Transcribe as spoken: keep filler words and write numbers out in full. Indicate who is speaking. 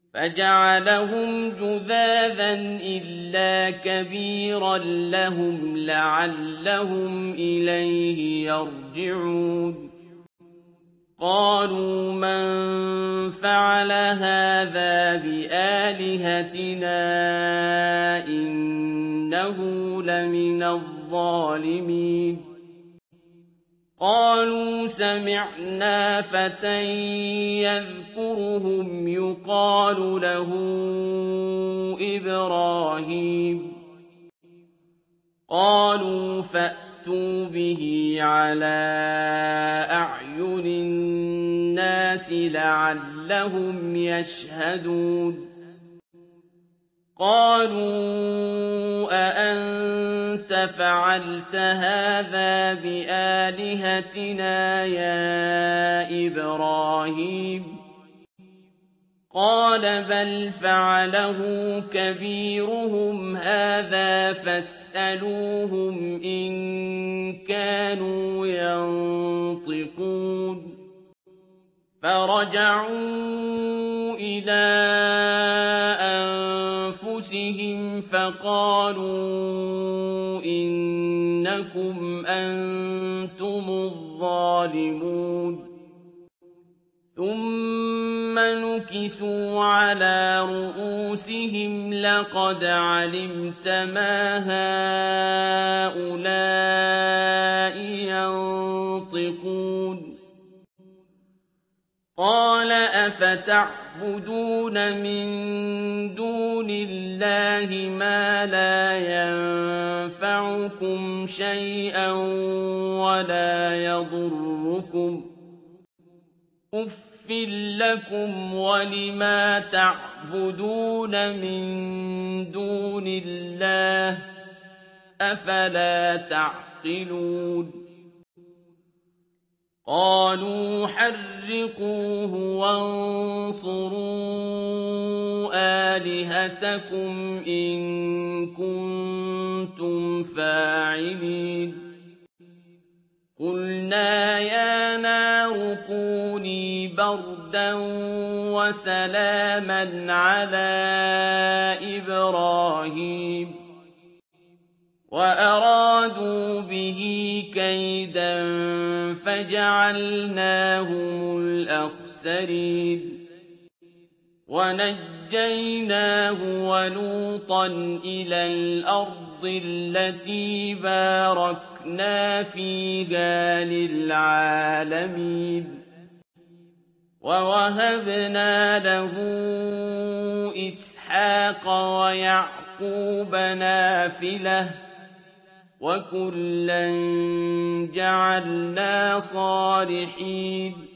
Speaker 1: فجعلهم جذاذا إلا كبيرا لهم لعلهم إليه يرجعون قالوا من فعل هذا بآلهتنا إنه لمن الظالمين قالوا سمعنا فتى يذكرهم يقال له إبراهيم قالوا فأتوا به على أعين الناس لعلهم يشهدون قالوا أأنت فعلت هذا بآلهتنا يا إبراهيم قال بل فعله كبيرهم هذا فاسألوهم إن كانوا ينطقون فرجعوا إلى أنفسهم فقالوا إنكم أنتم الظالمون ثم نكسوا على رؤوسهم لقد علمت ما هؤلاء ينطقون قال أفتعبدون من دون الله ما لا ينفعكم شيئا ولا يضركم أف لكم ولما تعبدون من دون الله أفلا تعقلون قالوا حرقوه وانصروا آلهتكم إن كنتم فاعلين قلنا يا نار كوني بردا وسلاما على إبراهيم وأرادوا به كيدا فجعلناهم الأخسرين ونجيناه ولوطا إلى الأرض التي باركنا فيها للعالمين ووهبنا له إسحاق ويعقوب نافلة وكلا جعلنا صالحين